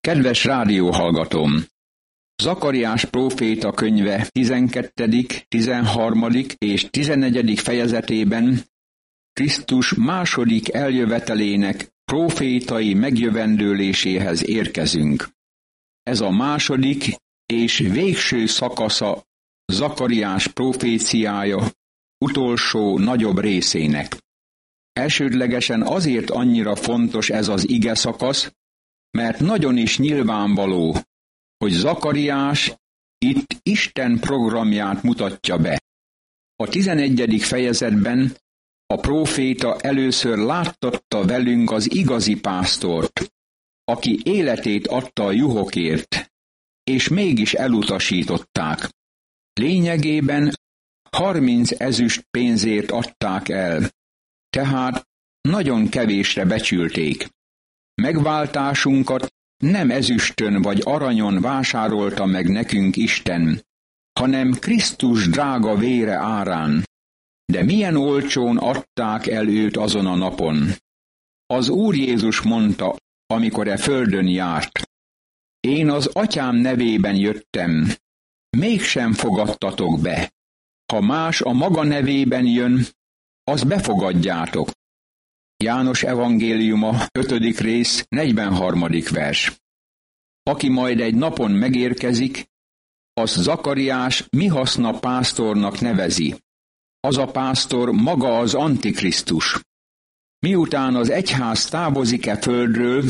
Kedves rádióhallgatóm! Zakariás próféta könyve 12., 13. és 14. fejezetében Krisztus második eljövetelének prófétai megjövendőléséhez érkezünk. Ez a második és végső szakasza Zakariás próféciája utolsó nagyobb részének. Elsődlegesen azért annyira fontos ez az ige szakasz, mert nagyon is nyilvánvaló, hogy Zakariás itt Isten programját mutatja be. A 11. fejezetben a próféta először láttatta velünk az igazi pásztort, aki életét adta a juhokért, és mégis elutasították. Lényegében 30 ezüst pénzért adták el, tehát nagyon kevésre becsülték. Megváltásunkat nem ezüstön vagy aranyon vásárolta meg nekünk Isten, hanem Krisztus drága vére árán. De milyen olcsón adták el őt azon a napon. Az Úr Jézus mondta, amikor e földön járt: én az Atyám nevében jöttem, mégsem fogadtatok be. Ha más a maga nevében jön, azt befogadjátok. János evangéliuma 5. rész 43. vers. Aki majd egy napon megérkezik, az Zakariás mi haszna pásztornak nevezi. Az a pásztor maga az Antikrisztus. Miután az egyház távozik e földről,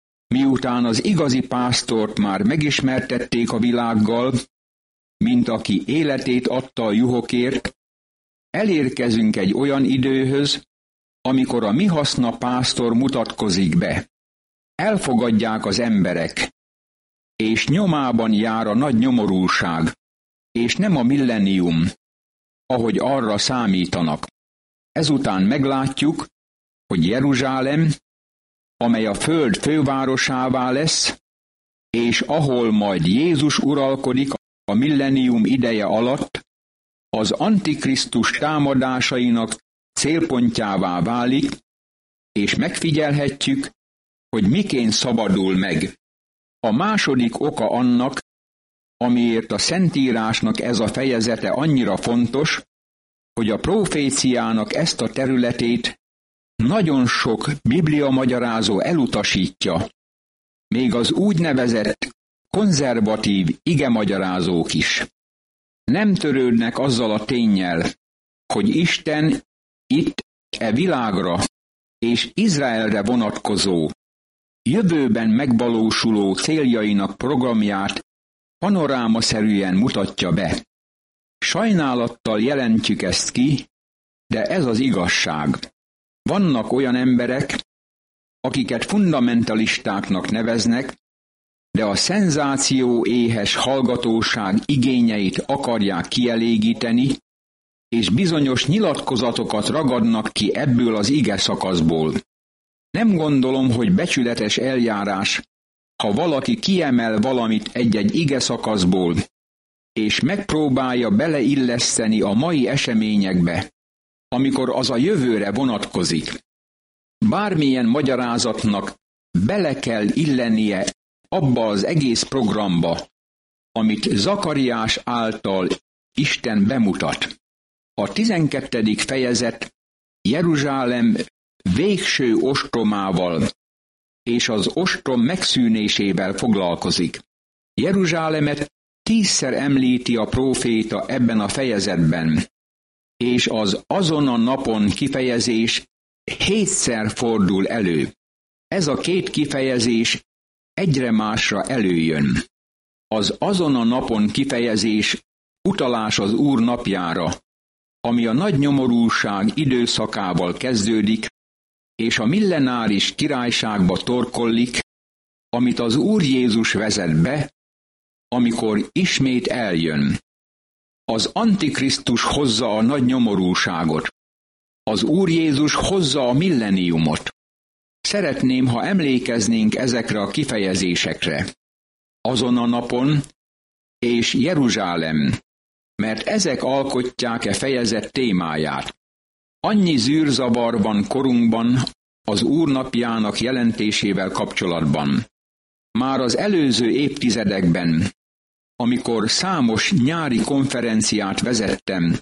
miután az igazi pásztort már megismertették a világgal, mint aki életét adta a juhokért, elérkezünk egy olyan időhöz, amikor a mi haszna pásztor mutatkozik be. Elfogadják az emberek, és nyomában jár a nagy nyomorúság, és nem a millennium, ahogy arra számítanak. Ezután meglátjuk, hogy Jeruzsálem, amely a föld fővárosává lesz, és ahol majd Jézus uralkodik a millennium ideje alatt, az Antikrisztus támadásainak célpontjává válik, és megfigyelhetjük, hogy miként szabadul meg. A második oka annak, amiért a Szentírásnak ez a fejezete annyira fontos, hogy a próféciának ezt a területét nagyon sok bibliamagyarázó elutasítja, még az úgynevezett konzervatív igemagyarázók is. Nem törődnek azzal a ténnyel, hogy Isten itt e világra és Izraelre vonatkozó, jövőben megvalósuló céljainak programját panorámaszerűen mutatja be. Sajnálattal jelentjük ezt ki, de ez az igazság. Vannak olyan emberek, akiket fundamentalistáknak neveznek, de a szenzáció éhes hallgatóság igényeit akarják kielégíteni, és bizonyos nyilatkozatokat ragadnak ki ebből az ige szakaszból. Nem gondolom, hogy becsületes eljárás, ha valaki kiemel valamit egy-egy ige szakaszból, és megpróbálja beleilleszteni a mai eseményekbe, amikor az a jövőre vonatkozik. Bármilyen magyarázatnak bele kell illenie abba az egész programba, amit Zakariás által Isten bemutat. A 12. fejezet Jeruzsálem végső ostromával és az ostrom megszűnésével foglalkozik. Jeruzsálemet 10-szer említi a próféta ebben a fejezetben, és az azon a napon kifejezés 7-szer fordul elő. Ez a két kifejezés egyre másra előjön. Az azon a napon kifejezés utalás az Úr napjára, ami a nagy nyomorúság időszakával kezdődik, és a millenáris királyságba torkollik, amit az Úr Jézus vezet be, amikor ismét eljön. Az Antikrisztus hozza a nagy nyomorúságot. Az Úr Jézus hozza a millenniumot. Szeretném, ha emlékeznénk ezekre a kifejezésekre. Azon a napon és Jeruzsálem, mert ezek alkotják fejezet témáját. Annyi zűrzavar van korunkban az Úr napjának jelentésével kapcsolatban. Már az előző évtizedekben, amikor számos nyári konferenciát vezettem,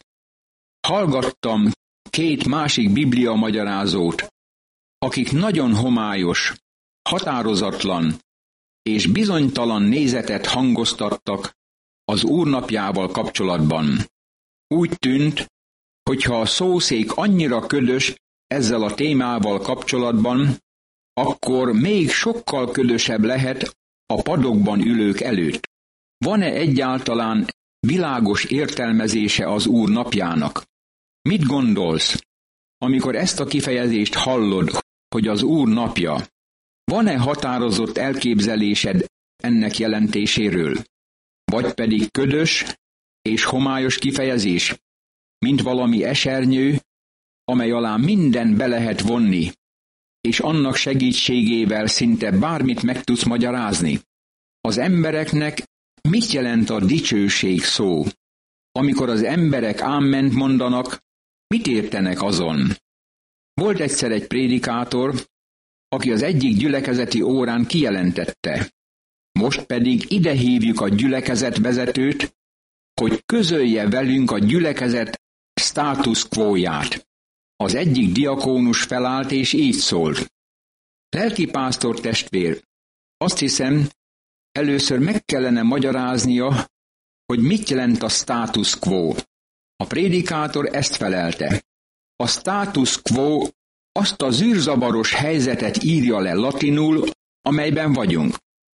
hallgattam két másik Biblia magyarázót, akik nagyon homályos, határozatlan és bizonytalan nézetet hangoztattak az Úr napjával kapcsolatban. Úgy tűnt, hogyha a szószék annyira ködös ezzel a témával kapcsolatban, akkor még sokkal ködösebb lehet a padokban ülők előtt. Van-e egyáltalán világos értelmezése az Úr napjának? Mit gondolsz, amikor ezt a kifejezést hallod, hogy az Úr napja? Van-e határozott elképzelésed ennek jelentéséről? Vagy pedig ködös és homályos kifejezés, mint valami esernyő, amely alá minden be lehet vonni, és annak segítségével szinte bármit meg tudsz magyarázni? Az embereknek mit jelent a dicsőség szó? Amikor az emberek áment mondanak, mit értenek azon? Volt egyszer egy prédikátor, aki az egyik gyülekezeti órán kijelentette: most pedig ide hívjuk a gyülekezetvezetőt, hogy közölje velünk a gyülekezet status quo-ját. Az egyik diakónus felállt és így szólt: lelkipásztor testvér, azt hiszem, először meg kellene magyaráznia, hogy mit jelent a status quo. A prédikátor ezt felelte: a status quo azt a zűrzavaros helyzetet írja le latinul, amelyben vagyunk.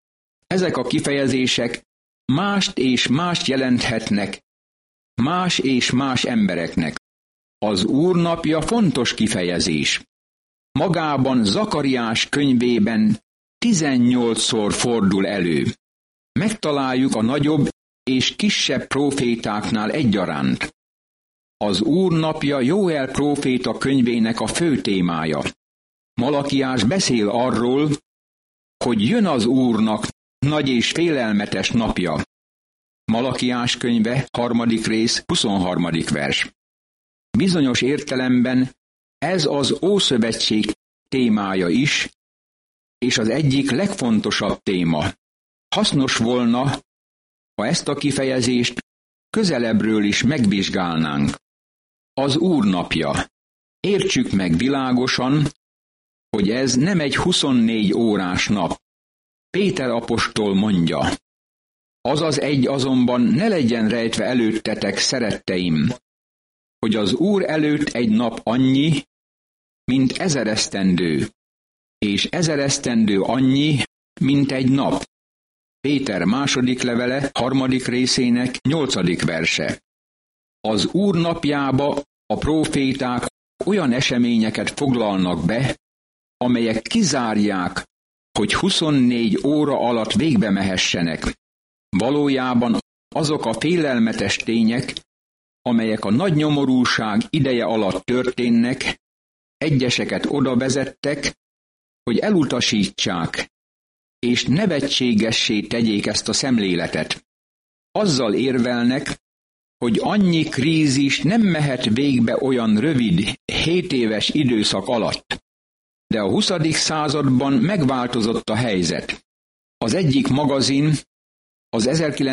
Ezek a kifejezések mást és mást jelenthetnek más és más embereknek. Az Úr napja fontos kifejezés. Magában Zakariás könyvében 18-szor fordul elő. Megtaláljuk a nagyobb és kisebb prófétáknál egyaránt. Az Úr napja Jóel próféta könyvének a fő témája. Malakiás beszél arról, hogy jön az Úrnak nagy és félelmetes napja. Malakiás könyve 3. rész 23. vers. Bizonyos értelemben ez az Ószövetség témája is, és az egyik legfontosabb téma. Hasznos volna, ha ezt a kifejezést közelebbről is megvizsgálnánk. Az Úr napja. Értsük meg világosan, hogy ez nem egy 24 órás nap. Péter apostol mondja: azaz egy azonban ne legyen rejtve előttetek, szeretteim, hogy az Úr előtt egy nap annyi, mint 1000 esztendő, és 1000 esztendő annyi, mint egy nap. Péter második levele 3. részének 8. verse. Az Úr napjába a próféták olyan eseményeket foglalnak be, amelyek kizárják, hogy 24 óra alatt végbe mehessenek. Valójában azok a félelmetes tények, amelyek a nagy nyomorúság ideje alatt történnek, egyeseket oda vezettek, hogy elutasítsák, és nevetségessé tegyék ezt a szemléletet. Azzal érvelnek, hogy annyi krízis nem mehet végbe olyan rövid, 7 éves időszak alatt. De a 20. században megváltozott a helyzet. Az egyik magazin az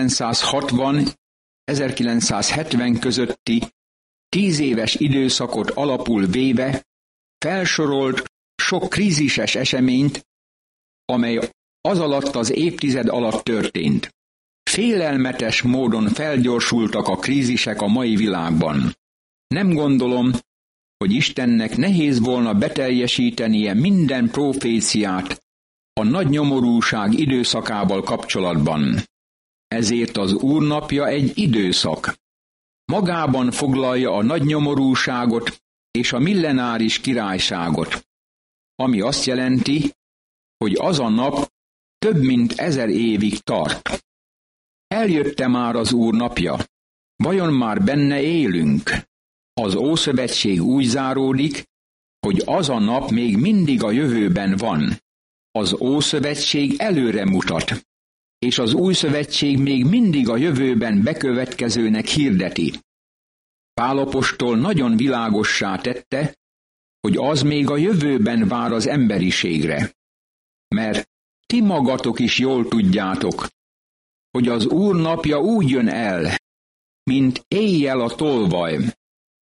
1960-1970 közötti 10 éves időszakot alapul véve felsorolt sok krízises eseményt, amely az alatt az évtized alatt történt. Félelmetes módon felgyorsultak a krízisek a mai világban. Nem gondolom, hogy Istennek nehéz volna beteljesítenie minden proféciát a nagy nyomorúság időszakával kapcsolatban. Ezért az Úr napja egy időszak. Magában foglalja a nagy nyomorúságot és a millenáris királyságot, ami azt jelenti, hogy az a nap több mint 1000 évig tart. Eljött-e már az Úr napja? Vajon már benne élünk? Az Ószövetség úgy záródik, hogy az a nap még mindig a jövőben van. Az Ószövetség előre mutat, és az Új Szövetség még mindig a jövőben bekövetkezőnek hirdeti. Pál apostol nagyon világossá tette, hogy az még a jövőben vár az emberiségre. Mert Ti magatok is jól tudjátok, hogy az Úr napja úgy jön el, mint éjjel a tolvaj.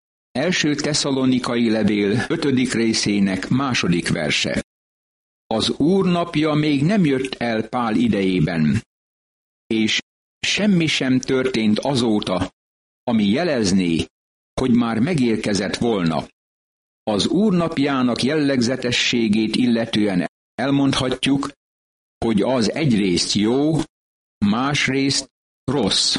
1. Tesszalonikai levél 5. részének 2. verse. Az Úr napja még nem jött el Pál idejében, és semmi sem történt azóta, ami jelezné, hogy már megérkezett volna. Az Úr napjának jellegzetességét illetően elmondhatjuk, hogy az egyrészt jó, másrészt rossz.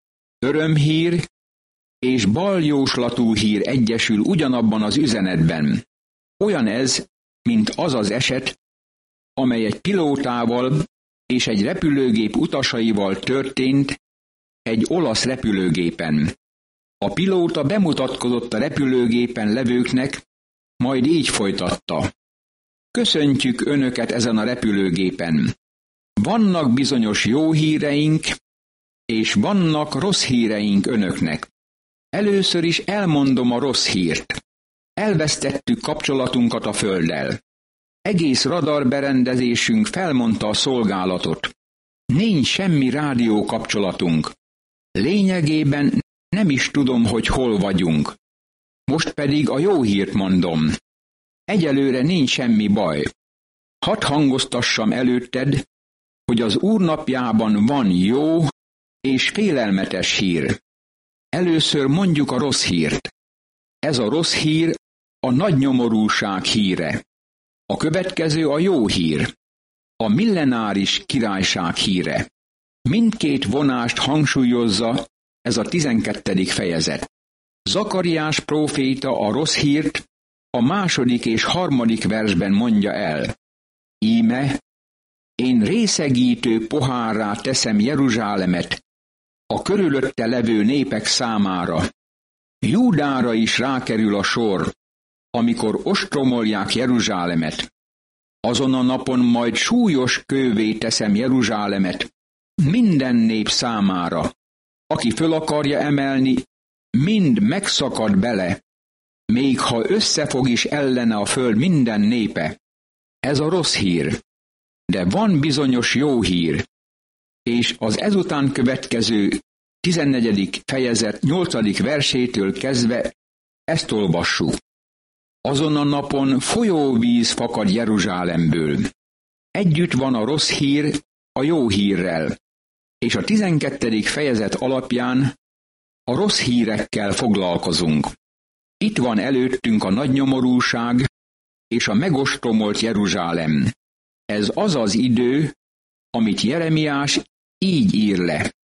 Örömhír és baljóslatú hír egyesül ugyanabban az üzenetben. Olyan ez, mint az az eset, amely egy pilótával és egy repülőgép utasaival történt egy olasz repülőgépen. A pilóta bemutatkozott a repülőgépen levőknek, majd így folytatta. Köszöntjük Önöket ezen a repülőgépen. Vannak bizonyos jó híreink, és vannak rossz híreink Önöknek. Először is elmondom a rossz hírt. Elvesztettük kapcsolatunkat a Földdel. Egész radarberendezésünk felmondta a szolgálatot. Nincs semmi rádió kapcsolatunk. Lényegében nem is tudom, hogy hol vagyunk. Most pedig a jó hírt mondom. Egyelőre nincs semmi baj. Hadd hangoztassam előtted, hogy az Úr napjában van jó és félelmetes hír. Először mondjuk a rossz hírt. Ez a rossz hír a nagy nyomorúság híre. A következő a jó hír, a millenáris királyság híre. Mindkét vonást hangsúlyozza ez a 12. fejezet. Zakariás próféta a rossz hírt a 2. és 3. versben mondja el. Íme, én részegítő pohárrá teszem Jeruzsálemet a körülötte levő népek számára. Júdára is rákerül a sor, amikor ostromolják Jeruzsálemet. Azon a napon majd súlyos kővé teszem Jeruzsálemet minden nép számára. Aki föl akarja emelni, mind megszakad bele, még ha összefog is ellene a föld minden népe. Ez a rossz hír. De van bizonyos jó hír, és az ezután következő 14. fejezet 8. versétől kezdve ezt olvassuk. Azon a napon folyóvíz fakad Jeruzsálemből. Együtt van a rossz hír a jó hírrel, és a 12. fejezet alapján a rossz hírekkel foglalkozunk. Itt van előttünk a nagy nyomorúság és a megostromolt Jeruzsálem. Ez az az idő, amit Jeremiás így ír le.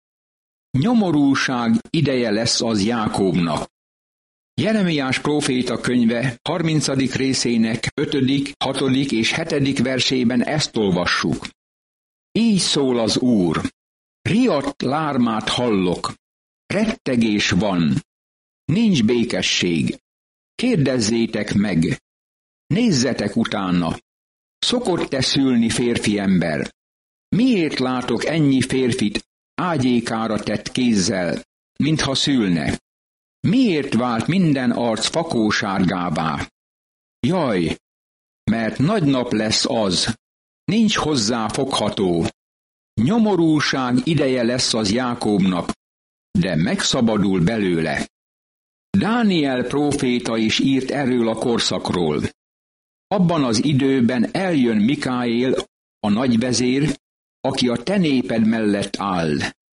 Nyomorúság ideje lesz az Jákóbnak. Jeremiás próféta könyve 30. részének 5., 6. és 7. versében ezt olvassuk. Így szól az Úr. Riadt lármát hallok. Rettegés van. Nincs békesség. Kérdezzétek meg. Nézzetek utána. Szokott-e szülni férfi ember? Miért látok ennyi férfit ágyékára tett kézzel, mintha szülne? Miért vált minden arc fakósárgává? Jaj, mert nagy nap lesz az, nincs hozzá fogható. Nyomorúság ideje lesz az Jákóbnak, de megszabadul belőle. Dániel próféta is írt erről a korszakról. Abban az időben eljön Mikáél, a nagyvezér, aki a te néped mellett áll.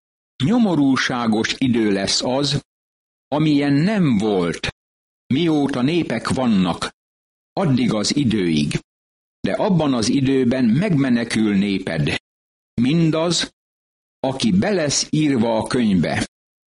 Nyomorúságos idő lesz az, amilyen nem volt, mióta népek vannak, addig az időig. De abban az időben megmenekül néped. Mindaz, aki be lesz írva a könyvbe.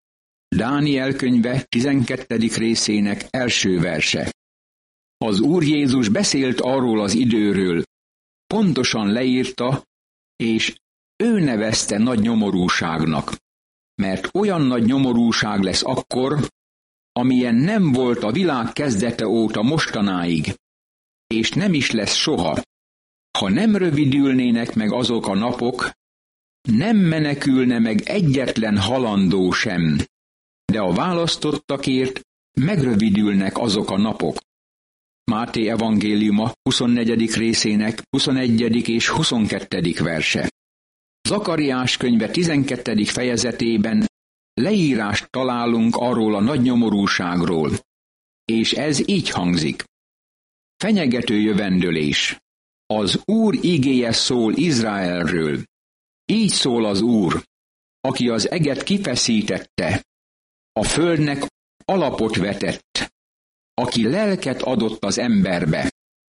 Dániel könyve 12. részének 1. verse. Az Úr Jézus beszélt arról az időről, pontosan leírta, és ő nevezte nagy nyomorúságnak, mert olyan nagy nyomorúság lesz akkor, amilyen nem volt a világ kezdete óta mostanáig, és nem is lesz soha. Ha nem rövidülnének meg azok a napok, nem menekülne meg egyetlen halandó sem, de a választottakért megrövidülnek azok a napok. Máté evangéliuma 24. részének 21. és 22. verse. Zakariás könyve 12. fejezetében leírást találunk arról a nagy nyomorúságról, és ez így hangzik. Fenyegető jövendőlés. Az Úr igéje szól Izraelről. Így szól az Úr, aki az eget kifeszítette, a földnek alapot vetett, aki lelket adott az emberbe.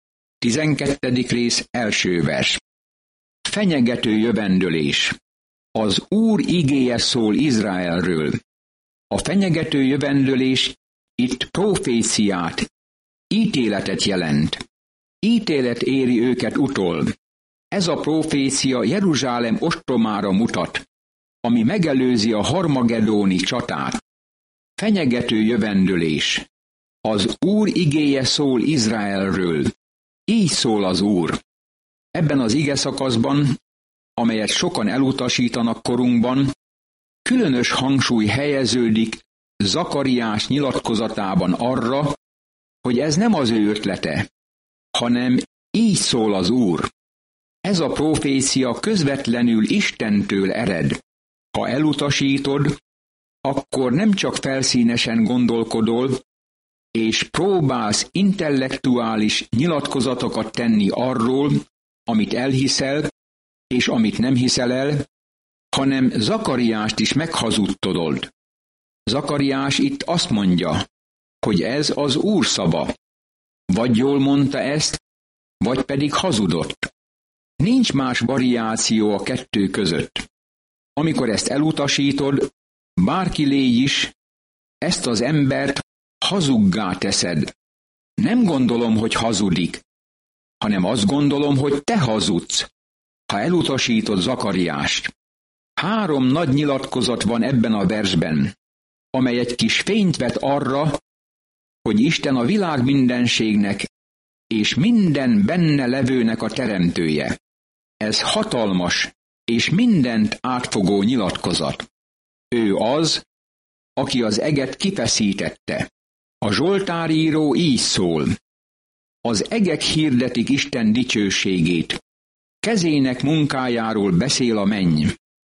12. rész első vers. Fenyegető jövendőlés. Az Úr igéje szól Izraelről. A fenyegető jövendőlés itt proféciát, ítéletet jelent. Ítélet éri őket utol. Ez a profécia Jeruzsálem ostromára mutat, ami megelőzi a harmagedóni csatát. Fenyegető jövendőlés. Az Úr igéje szól Izraelről. Így szól az Úr. Ebben az ige szakaszban, amelyet sokan elutasítanak korunkban, különös hangsúly helyeződik Zakariás nyilatkozatában arra, hogy ez nem az ő ötlete, hanem így szól az Úr. Ez a profécia közvetlenül Istentől ered. Ha elutasítod, akkor nem csak felszínesen gondolkodol, és próbálsz intellektuális nyilatkozatokat tenni arról, amit elhiszel, és amit nem hiszel el, hanem Zakariást is meghazudtolod. Zakariás itt azt mondja, hogy ez az Úr szava. Vagy jól mondta ezt, vagy pedig hazudott. Nincs más variáció a kettő között. Amikor ezt elutasítod, bárki légy is, ezt az embert hazuggá teszed. Nem gondolom, hogy hazudik, hanem azt gondolom, hogy te hazudsz, ha elutasítod Zakariást. 3 nagy nyilatkozat van ebben a versben, amely egy kis fényt vet arra, hogy Isten a világ mindenségnek és minden benne levőnek a teremtője. Ez hatalmas és mindent átfogó nyilatkozat. Ő az, aki az eget kifeszítette. A zsoltáríró így szól. Az egek hirdetik Isten dicsőségét. Kezének munkájáról beszél a menny.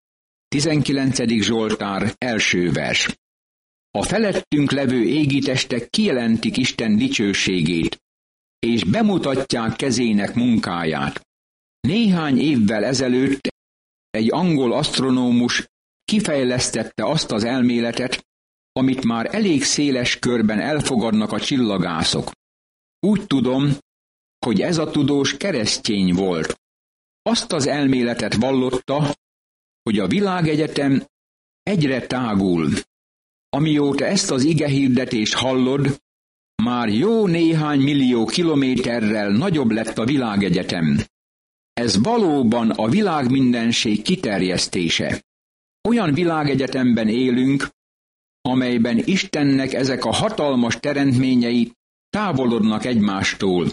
19. Zsoltár első vers. A felettünk levő égitestek kijelentik Isten dicsőségét, és bemutatják kezének munkáját. Néhány évvel ezelőtt egy angol asztronómus kifejlesztette azt az elméletet, amit már elég széles körben elfogadnak a csillagászok. Úgy tudom, hogy ez a tudós keresztény volt. Azt az elméletet vallotta, hogy a világegyetem egyre tágul. Amióta ezt az igehirdetést hallod, már jó néhány millió kilométerrel nagyobb lett a világegyetem. Ez valóban a világmindenség kiterjesztése. Olyan világegyetemben élünk, amelyben Istennek ezek a hatalmas teremtményei távolodnak egymástól,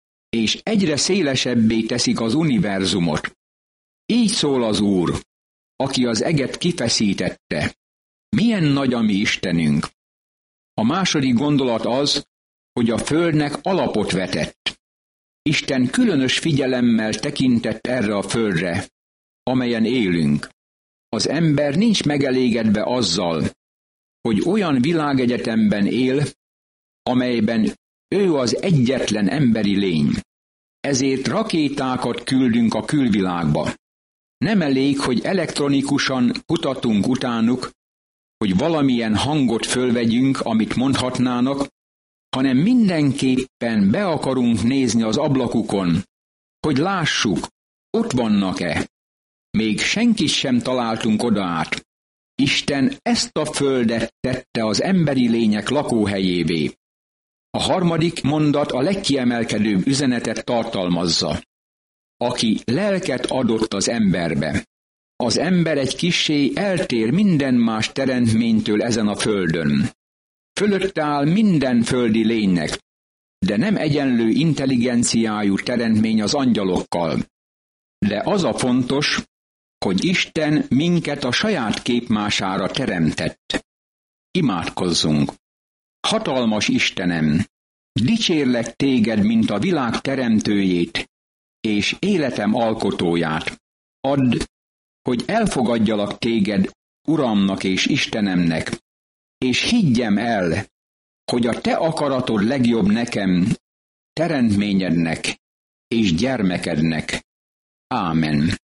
és egyre szélesebbé teszik az univerzumot. Így szól az Úr, aki az eget kifeszítette. Milyen nagy a mi Istenünk! A második gondolat az, hogy a földnek alapot vetett. Isten különös figyelemmel tekintett erre a földre, amelyen élünk. Az ember nincs megelégedve azzal, hogy olyan világegyetemben él, amelyben ő az egyetlen emberi lény. Ezért rakétákat küldünk a külvilágba. Nem elég, hogy elektronikusan kutatunk utánuk, hogy valamilyen hangot fölvegyünk, amit mondhatnának, hanem mindenképpen be akarunk nézni az ablakukon, hogy lássuk, ott vannak-e. Még senkit sem találtunk oda át. Isten ezt a földet tette az emberi lények lakóhelyévé. A harmadik mondat a legkiemelkedőbb üzenetet tartalmazza. Aki lelket adott az emberbe. Az ember egy kissé eltér minden más teremtménytől ezen a földön. Fölötte áll minden földi lénynek, de nem egyenlő intelligenciájú teremtmény az angyalokkal. De az a fontos, hogy Isten minket a saját képmására teremtett. Imádkozzunk! Hatalmas Istenem! Dicsérlek téged, mint a világ teremtőjét, és életem alkotóját. Add, hogy elfogadjalak téged Uramnak és Istenemnek, és higgyem el, hogy a te akaratod legjobb nekem, teremtményednek és gyermekednek. Ámen.